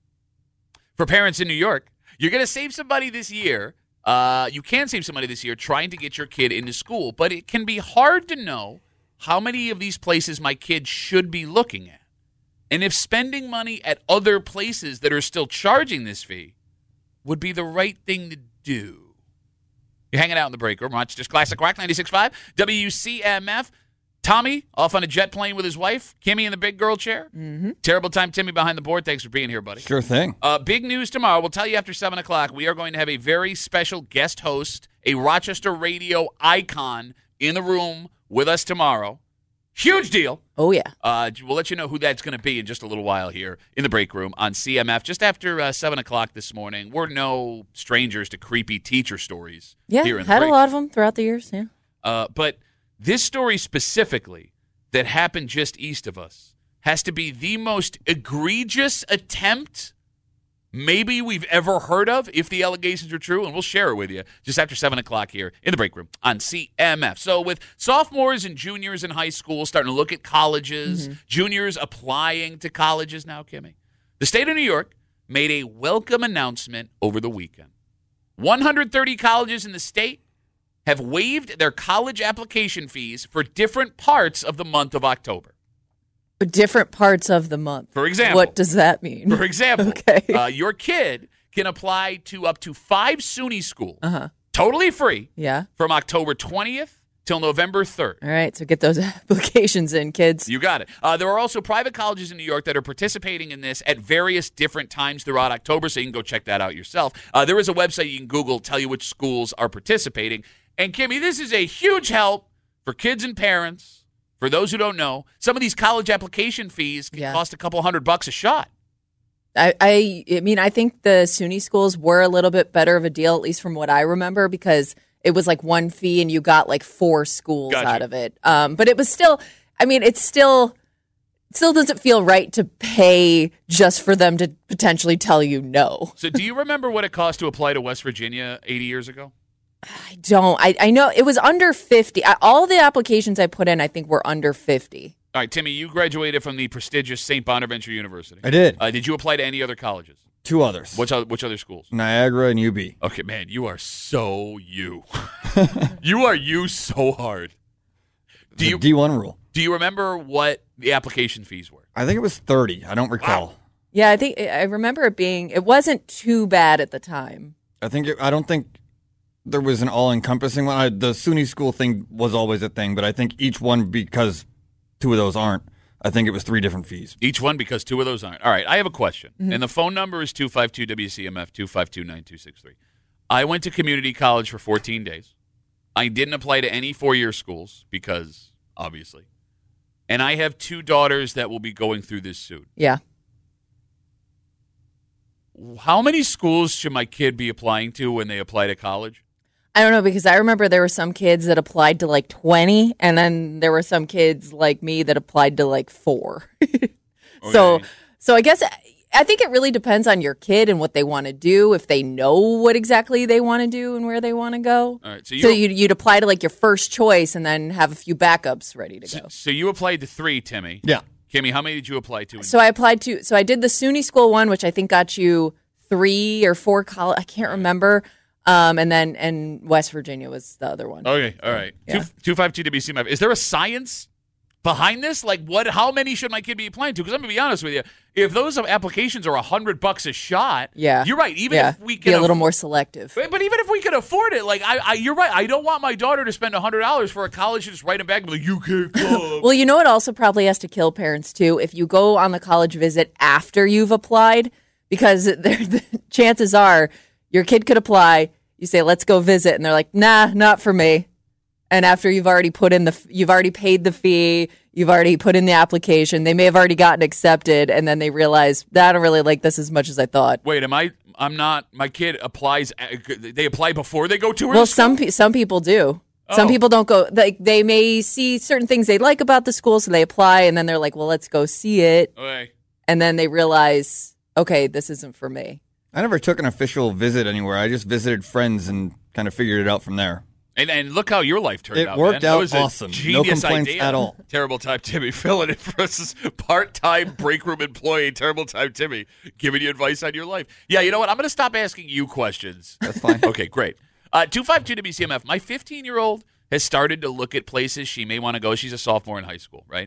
for parents in New York, you're going to save some money this year. Uh, you can save some money this year trying to get your kid into school, but it can be hard to know how many of these places my kid should be looking at. And if spending money at other places that are still charging this fee would be the right thing to do. You're hanging out in the break room. Watch just Classic Rock ninety-six point five, W C M F. Tommy off on a jet plane with his wife. Kimmy in the big girl chair. Mm-hmm. Terrible time, Timmy, behind the board. Thanks for being here, buddy. Sure thing. Uh, big news tomorrow. We'll tell you after seven o'clock. We are going to have a very special guest host, a Rochester radio icon in the room with us tomorrow. Huge deal. Oh, yeah. Uh, we'll let you know who that's going to be in just a little while here in the break room on C M F just after uh, seven o'clock this morning. We're no strangers to creepy teacher stories. Yeah, here in had the a break lot of them throughout the years, yeah. Uh, but this story specifically that happened just east of us has to be the most egregious attempt maybe we've ever heard of, if the allegations are true, and we'll share it with you just after seven o'clock here in the break room on C M F. So with sophomores and juniors in high school starting to look at colleges, mm-hmm. juniors applying to colleges now, Kimmy, the state of New York made a welcome announcement over the weekend. one hundred thirty colleges in the state have waived their college application fees for different parts of the month of October. Different parts of the month. For example. What does that mean? For example, okay. uh, your kid can apply to up to five SUNY schools, uh-huh. totally free, yeah, from October twentieth till November third. All right, so get those applications in, kids. You got it. Uh, there are also private colleges in New York that are participating in this at various different times throughout October, so you can go check that out yourself. Uh, there is a website you can Google, tell you which schools are participating. And, Kimmy, this is a huge help for kids and parents. For those who don't know, some of these college application fees can yeah. cost a couple hundred bucks a shot. I, I I mean, I think the SUNY schools were a little bit better of a deal, at least from what I remember, because it was like one fee and you got like four schools gotcha. out of it. Um, but it was still, I mean, it's still, it still doesn't feel right to pay just for them to potentially tell you no. So do you remember what it cost to apply to West Virginia eighty years ago? I don't. I, I know it was under fifty. I, all the applications I put in, I think, were under fifty. All right, Timmy, you graduated from the prestigious Saint Bonaventure University. I did. Uh, did you apply to any other colleges? Two others. Which other, which other schools? Niagara and U B. Okay, man, you are so you. you are you so hard. Do you D one rule? Do you remember what the application fees were? I think it was thirty. I don't recall. Wow. Yeah, I think I remember it being. It wasn't too bad at the time. I think. It, I don't think. There was an all-encompassing one. I, the SUNY school thing was always a thing, but I think each one, because two of those aren't, I think it was three different fees. Each one because two of those aren't. All right, I have a question. Mm-hmm. And the phone number is two five two W C M F, two five two, nine two six three. I went to community college for fourteen days. I didn't apply to any four-year schools because, obviously. and I have two daughters that will be going through this soon. Yeah. How many schools should my kid be applying to when they apply to college? I don't know, because I remember there were some kids that applied to like twenty, and then there were some kids like me that applied to like four. So, Okay. so I guess I think it really depends on your kid and what they want to do. If they know what exactly they want to do and where they want to go, All right, so you- so you'd, you'd apply to like your first choice and then have a few backups ready to go. So, so you applied to three, Timmy. Yeah. Kimmy, how many did you apply to? So I applied to, so I did the SUNY school one, which I think got you three or four college. I can't remember. Um, and then and West Virginia was the other one. Okay, all right. Yeah. Two two five two W C M F. Is there a science behind this? Like, what? How many should my kid be applying to? Because I'm gonna be honest with you, if those applications are a hundred bucks a shot, Yeah. you're right. Even yeah. if we Be can a little aff- more selective. But, but even if we could afford it, like I, I, you're right. I don't want my daughter to spend a hundred dollars for a college to just write them back and be like, you can't come. Well, you know what also probably has to kill parents too? If you go on the college visit after you've applied, because the chances are your kid could apply, you say, let's go visit, and they're like, nah, not for me. And after you've already put in the, you've already paid the fee, you've already put in the application, they may have already gotten accepted, and then they realize, I don't really like this as much as I thought. Wait, am I? I'm not. My kid applies. They apply before they go to her. Well, some pe- some people do. Some Oh. people don't go. Like they may see certain things they like about the school, so they apply, and then they're like, "Well, let's go see it," Okay. and then they realize, "Okay, this isn't for me." I never took an official visit anywhere. I just visited friends and kind of figured it out from there. And and look how your life turned It out. worked man. That out was a awesome. No Genius complaints idea. at all. Terrible time Timmy filling in for us, part-time break room employee. Terrible time Timmy giving you advice on your life. Yeah, you know what? I'm going to stop asking you questions. That's fine. Okay, great. Uh, two five two W C M F. My fifteen-year-old has started to look at places she may want to go. She's a sophomore in high school, right?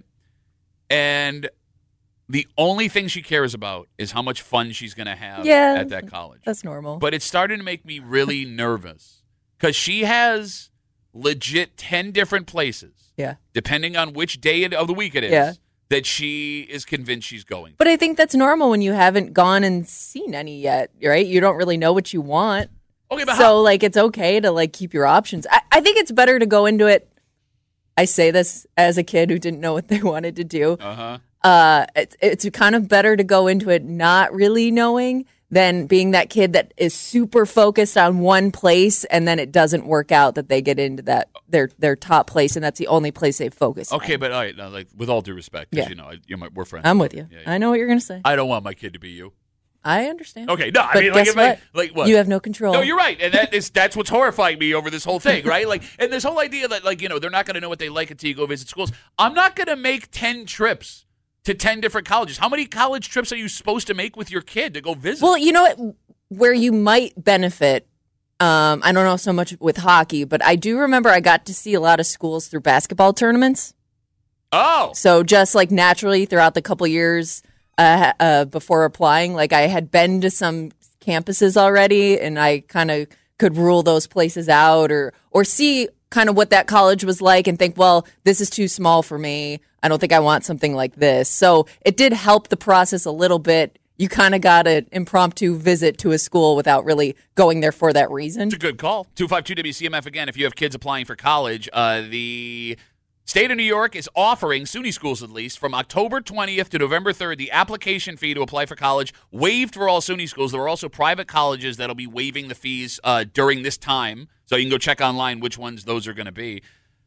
And the only thing she cares about is how much fun she's going to have Yeah. at that college. That's normal. But it's starting to make me really nervous because she has legit ten different places, Yeah. depending on which day of the week it is, Yeah. that she is convinced she's going. But I think that's normal when you haven't gone and seen any yet, right? You don't really know what you want. Okay, but so how? like it's okay to like keep your options. I, I think it's better to go into it. I say this as a kid who didn't know what they wanted to do. Uh-huh. Uh, it's it's kind of better to go into it not really knowing than being that kid that is super focused on one place and then it doesn't work out, that they get into that their their top place and that's the only place they focus on. Okay, but all right, now, like with all due respect, 'cause, Yeah. you know, I- you're my, we're friends. I'm with you. Yeah, yeah. I know what you're going to say. I don't want my kid to be you. I understand. Okay, no, I But mean, like, guess if I- what? like what? You have no control. No, you're right, and that is that's what's horrifying me over this whole thing, right? Like, and this whole idea that like you know they're not going to know what they like until you go visit schools. I'm not going to make ten trips to ten different colleges. How many college trips are you supposed to make with your kid to go visit? Well, you know what? Where you might benefit, um, I don't know so much with hockey, but I do remember I got to see a lot of schools through basketball tournaments. oh, So just like naturally throughout the couple years uh, uh, before applying, like I had been to some campuses already, and I kind of could rule those places out, or or see kind of what that college was like, and think, well, this is too small for me. I don't think I want something like this. So it did help the process a little bit. You kind of got an impromptu visit to a school without really going there for that reason. it's a good call. two five two W C M F again. If you have kids applying for college, uh, the state of New York is offering, SUNY schools at least, from October twentieth to November third, the application fee to apply for college waived for all SUNY schools. There are also private colleges that'll be waiving the fees uh, during this time. So you can go check online which ones those are going to be.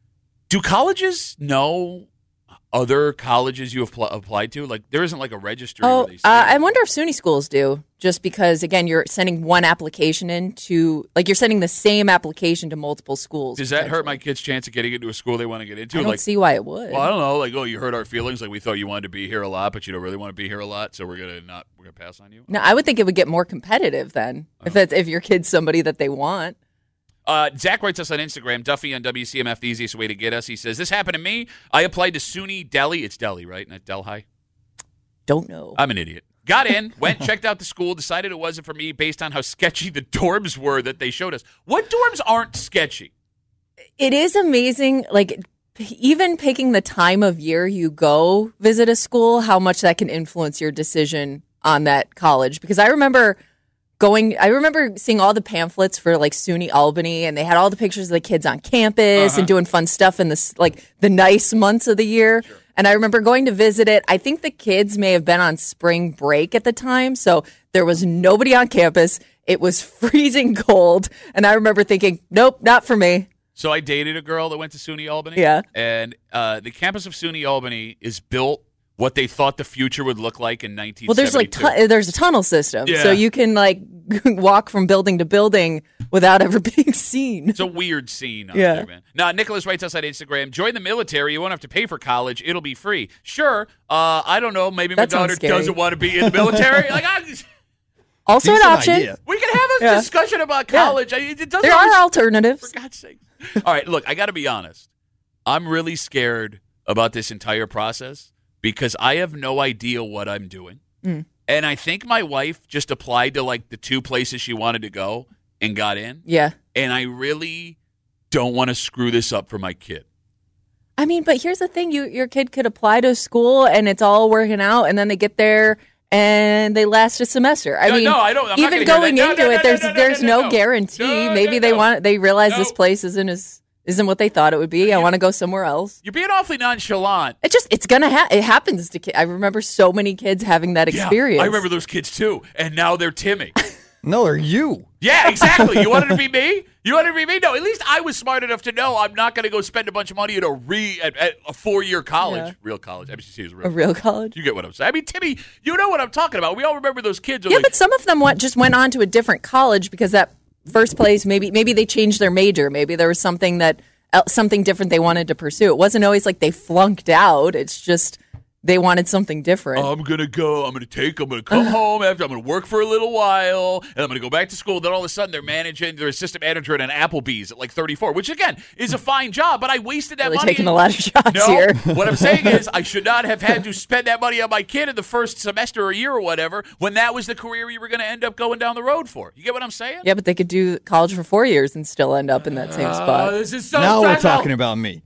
Do colleges know other colleges you have pl- applied to? Like, there isn't like a registry. Oh, where they uh, say- I wonder if SUNY schools do, just because, again, you're sending one application in to, like, you're sending the same application to multiple schools. Does that hurt potentially. my kid's chance of getting into a school they want to get into? I don't like, see why it would. well, I don't know. Like, oh, you hurt our feelings. Like, we thought you wanted to be here a lot, but you don't really want to be here a lot, so we're gonna not. We're gonna pass on you. No, I would think it would get more competitive then, if it's, if your kid's somebody that they want. Uh, Zach writes us on Instagram, Duffy on W C M F, the easiest way to get us. He says, this happened to me. I applied to SUNY Delhi. It's Delhi, right? Not Delhi? Don't know. I'm an idiot. Got in, went, checked out the school, decided it wasn't for me based on how sketchy the dorms were that they showed us. What dorms aren't sketchy? It is amazing, like, p- even picking the time of year you go visit a school, how much that can influence your decision on that college. Because I remember going, I remember seeing all the pamphlets for like SUNY Albany, and they had all the pictures of the kids on campus Uh-huh. and doing fun stuff in this, like the nice months of the year. And I remember going to visit it. I think the kids may have been on spring break at the time, so there was nobody on campus. It was freezing cold, and I remember thinking, nope, not for me. So I dated a girl that went to SUNY Albany. Yeah. And uh, the campus of SUNY Albany is built what they thought the future would look like in nineteen seventy-two. Well, there's like tu- there's a tunnel system, Yeah. so you can like walk from building to building without ever being seen. It's a weird scene out Yeah. there, man. Now, Nicholas writes us on Instagram, join the military. You won't have to pay for college. It'll be free. Sure. Uh, I don't know. Maybe my That sounds daughter scary. doesn't want to be in the military. like, I, Also an Decent option. idea. we can have a Yeah. discussion about college. I, it doesn't There always- are alternatives. For God's sake. All right, look, I got to be honest. I'm really scared about this entire process because I have no idea what I'm doing. Mm. And I think my wife just applied to like the two places she wanted to go and got in. Yeah. And I really don't want to screw this up for my kid. I mean, but here's the thing: you your kid could apply to school and it's all working out, and then they get there and they last a semester. I No, mean, no, I don't- I'm not even gonna hear going that. No, into no, no, it, no, there's no, no, there's no, no, no, no. guarantee. No, Maybe no, they no. want they realize this No. place isn't as isn't what they thought it would be. I want to go somewhere else. You're being awfully nonchalant. It just it's gonna ha- it happens to kids. I remember so many kids having that Yeah, experience. I remember those kids too, and now they're Timmy. No, they're you. Yeah, exactly. You wanted to be me? You wanted to be me? No, at least I was smart enough to know I'm not going to go spend a bunch of money at a re at, at a four year college, Yeah. real college. M C C is real. A real college. You get what I'm saying? I mean, Timmy, you know what I'm talking about. We all remember those kids. Who are Yeah, like, but some of them went, just went on to a different college because that first place, maybe maybe they changed their major. Maybe there was something that uh, something different they wanted to pursue. It wasn't always like they flunked out. It's just they wanted something different. I'm gonna go. I'm gonna take. I'm gonna come home after. I'm gonna work for a little while, and I'm gonna go back to school. Then all of a sudden, they're managing. They're assistant manager at an Applebee's at like thirty-four, which again is a fine job. But I wasted that really money. taking a lot of shots No, here. what I'm saying is I should not have had to spend that money on my kid in the first semester or year or whatever when that was the career you were going to end up going down the road for. You get what I'm saying? Yeah, but they could do college for four years and still end up in that same Uh, spot. this is so now we're stressful. talking about me.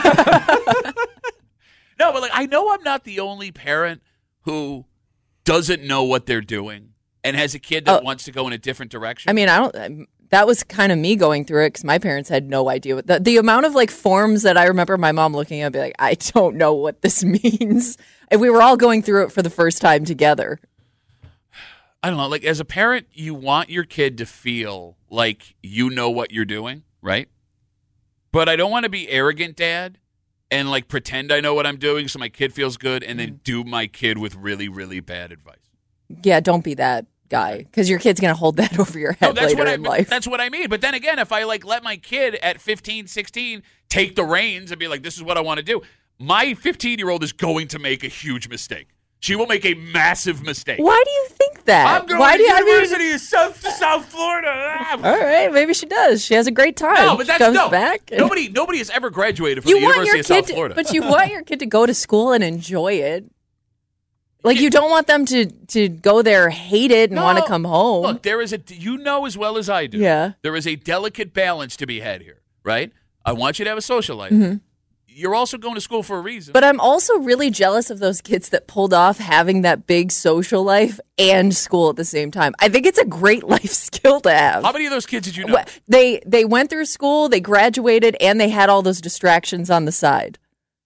No, but like I know I'm not the only parent who doesn't know what they're doing and has a kid that Oh. wants to go in a different direction. I mean, I don't. I'm- That was kind of me going through it because my parents had no idea what the, the amount of like forms that I remember my mom looking at, and be like, I don't know what this means. And we were all going through it for the first time together. I don't know. Like as a parent, you want your kid to feel like you know what you're doing, right? But I don't want to be arrogant, Dad, and like pretend I know what I'm doing so my kid feels good, and then do my kid with really, really bad advice. Yeah, don't be that guy because your kid's gonna hold that over your No, head that's later what I in life. that's what I mean. But then again, if I like let my kid at fifteen, sixteen take the reins and be like, "This is what I want to do," my fifteen-year-old is going to make a huge mistake. She will make a massive mistake. Why do you think that? I'm going Why to do you, I mean, University of South South Florida. Ah. all right, maybe she does. She has a great time. No, but she that's comes no. back. and- Nobody, nobody has ever graduated from you the want University your of kid, South to- Florida. but you want your kid to go to school and enjoy it. Like you don't want them to to go there, hate it, and No. want to come home. Look, there is a you know as well as I do. Yeah. There is a delicate balance to be had here, right? I want you to have a social life. Mhm. You're also going to school for a reason. But I'm also really jealous of those kids that pulled off having that big social life and school at the same time. I think it's a great life skill to have. How many of those kids did you know? What- They they went through school, they graduated, and they had all those distractions on the side.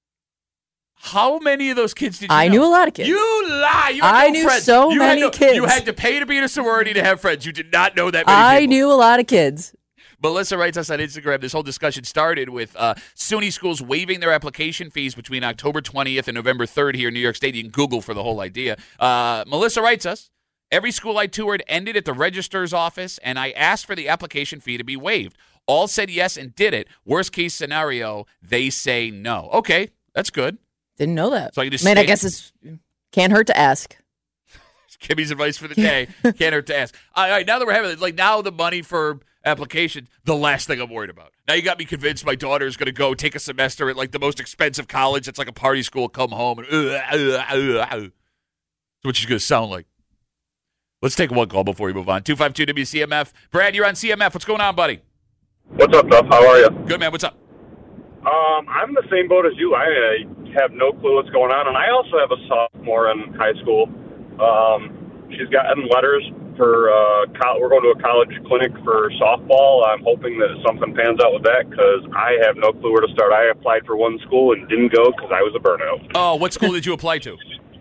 How many of those kids did you I know? knew a lot of kids. You lie. You had I no knew friends. so You had many no- kids. You had to pay to be in a sorority to have friends. You did not know that many I people. knew a lot of kids. Melissa writes us on Instagram, this whole discussion started with uh, SUNY schools waiving their application fees between October twentieth and November third here in New York State. You can Google for the whole idea. Uh, Melissa writes us, every school I toured ended at the registrar's office, and I asked for the application fee to be waived. All said yes and did it. Worst case scenario, they say no. Okay, that's good. Didn't know that. So I can just I mean, I stay- guess it's can't hurt to ask. Kimmy's advice for the day. Can't hurt to ask. All right, now that we're having it, like now the money for application, the last thing I'm worried about. Now you got me convinced my daughter is going to go take a semester at like the most expensive college. It's like a party school. Come home and uh, uh, uh, uh. That's what she's going to sound like. Let's take one call before we move on. two five two W C M F. Brad, you're on C M F. What's going on, buddy? What's up, Duff? How are you? Good, man. What's up? Um, I'm in the same boat as you. I uh, have no clue what's going on, and I also have a sophomore in high school. Um, she's gotten letters for uh, co- we're going to a college clinic for softball. I'm hoping that something pans out with that because I have no clue where to start. I applied for one school and didn't go because I was a burnout. Oh, what school did you apply to?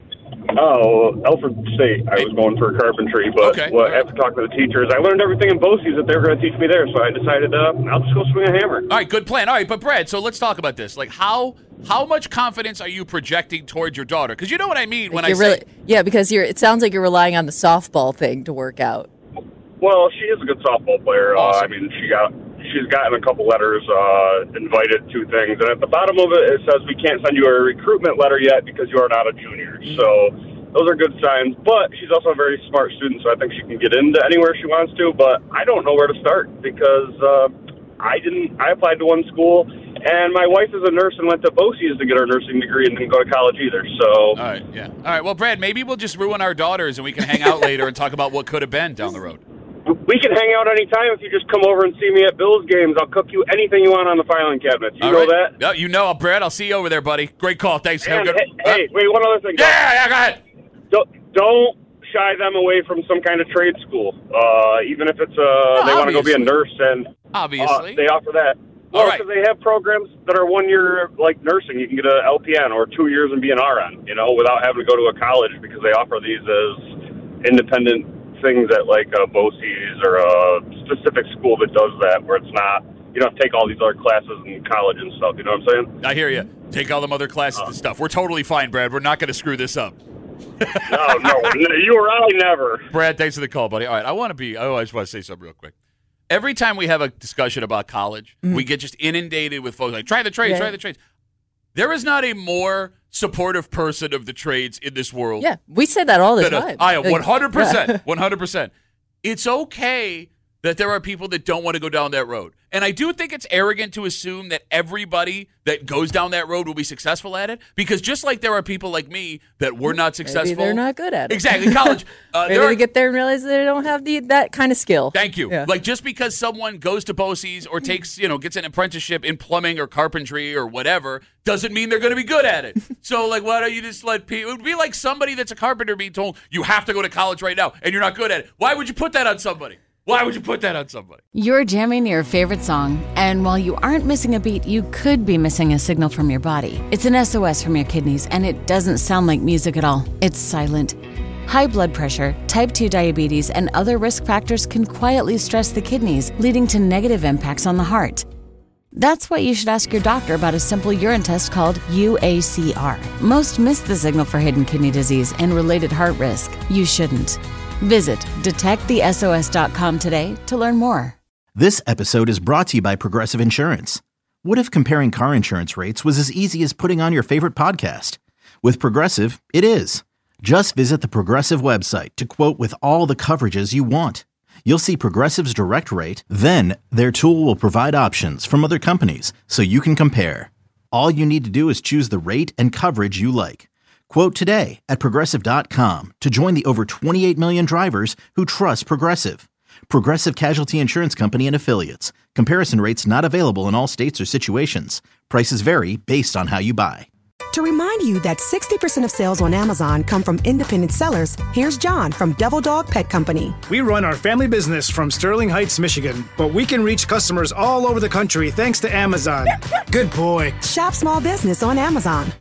Oh, Elford State. I was going for carpentry, but Okay. well, after talking to the teachers, I learned everything in BOCES that they were going to teach me there. So I decided uh, I'll just go swing a hammer. All right, good plan. All right, but Brad, so let's talk about this. Like, how how much confidence are you projecting towards your daughter? Because you know what I mean when I You're say. really, yeah, because you're. It sounds like you're relying on the softball thing to work out. Well, she is a good softball player. Awesome. Uh, I mean, she got she's gotten a couple letters uh, invited to things, and at the bottom of it, it says we can't send you a recruitment letter yet because you are not a junior. Mm-hmm. So. Those are good signs, but she's also a very smart student, so I think she can get into anywhere she wants to, but I don't know where to start because uh, I didn't. I applied to one school, and my wife is a nurse and went to BOCES to get her nursing degree and didn't go to college either, so... All right, yeah. All right, well, Brad, maybe we'll just ruin our daughters and we can hang out later and talk about what could have been down the road. We can hang out anytime if you just come over and see me at Bills games. I'll cook you anything you want on the filing cabinet. You All know right. that? Yeah, you know, Brad, I'll see you over there, buddy. Great call. Thanks. Have a And, good- hey, hey, wait, one other thing. Yeah, yeah, go ahead. Don't, don't shy them away from some kind of trade school, uh, even if it's uh, No, they want to go be a obviously. nurse, and Obviously. uh, they offer that. All Well, right. because they have programs that are one year, like nursing. You can get a L P N or two years and be an R N, you know, without having to go to a college because they offer these as independent things at like a BOCES or a specific school that does that, where it's not. You don't have to take all these other classes in college and stuff. You know what I'm saying? I hear you. Take all them other classes and stuff. We're totally fine, Brad. We're not going to screw this up. No, no, you or I never. Brad, thanks for the call, buddy. All right, I want to be, I always want to say something real quick. Every time we have a discussion about college, Mm-hmm. we get just inundated with folks like, try the trades, Yeah. try the trades. There is not a more supportive person of the trades in this world. Yeah, we say that all the than a- time. I am Like, one hundred yeah. percent. one hundred percent. It's okay that there are people that don't want to go down that road. And I do think it's arrogant to assume that everybody that goes down that road will be successful at it, because just like there are people like me that were not successful. Maybe they're not good at it. Exactly. College. Uh, Maybe there are, they get there and realize they don't have the that kind of skill. Thank you. Yeah. Like, just because someone goes to BOCES or takes, you know, gets an apprenticeship in plumbing or carpentry or whatever, doesn't mean they're going to be good at it. So, like, why don't you just let people? It would be like somebody that's a carpenter being told, you have to go to college right now, and you're not good at it. Why would you put that on somebody? Why would you put that on somebody? You're jamming your favorite song, and while you aren't missing a beat, you could be missing a signal from your body. It's an S O S from your kidneys, and it doesn't sound like music at all. It's silent. High blood pressure, type two diabetes, and other risk factors can quietly stress the kidneys, leading to negative impacts on the heart. That's why you should ask your doctor about a simple urine test called U A C R. Most miss the signal for hidden kidney disease and related heart risk. You shouldn't. Visit detect the S O S dot com today to learn more. This episode is brought to you by Progressive Insurance. What if comparing car insurance rates was as easy as putting on your favorite podcast? With Progressive, it is. Just visit the Progressive website to quote with all the coverages you want. You'll see Progressive's direct rate, then their tool will provide options from other companies so you can compare. All you need to do is choose the rate and coverage you like. Quote today at Progressive dot com to join the over twenty-eight million drivers who trust Progressive. Progressive Casualty Insurance Company and Affiliates. Comparison rates not available in all states or situations. Prices vary based on how you buy. To remind you that sixty percent of sales on Amazon come from independent sellers, here's John from Devil Dog Pet Company. We run our family business from Sterling Heights, Michigan, but we can reach customers all over the country thanks to Amazon. Good boy. Shop small business on Amazon.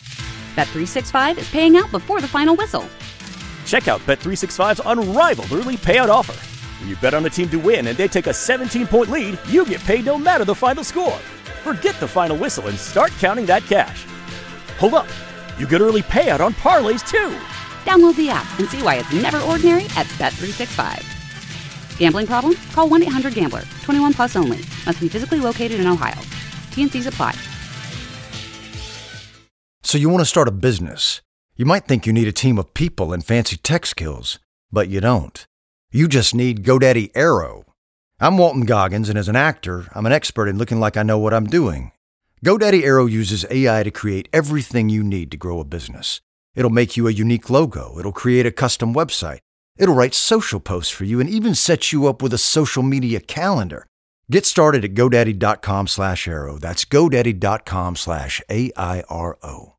Bet three sixty-five is paying out before the final whistle. Check out Bet three sixty-five's unrivaled early payout offer. When you bet on a team to win and they take a seventeen-point lead, you get paid no matter the final score. Forget the final whistle and start counting that cash. Hold up. You get early payout on parlays, too. Download the app and see why it's never ordinary at Bet three sixty-five. Gambling problem? Call one eight hundred gambler. twenty-one plus only. Must be physically located in Ohio. T N Cs apply. So you want to start a business. You might think you need a team of people and fancy tech skills, but you don't. You just need GoDaddy Aero. I'm Walton Goggins, and as an actor, I'm an expert in looking like I know what I'm doing. GoDaddy Aero uses A I to create everything you need to grow a business. It'll make you a unique logo. It'll create a custom website. It'll write social posts for you and even set you up with a social media calendar. Get started at GoDaddy.com slash Aero. That's GoDaddy.com slash A I R O.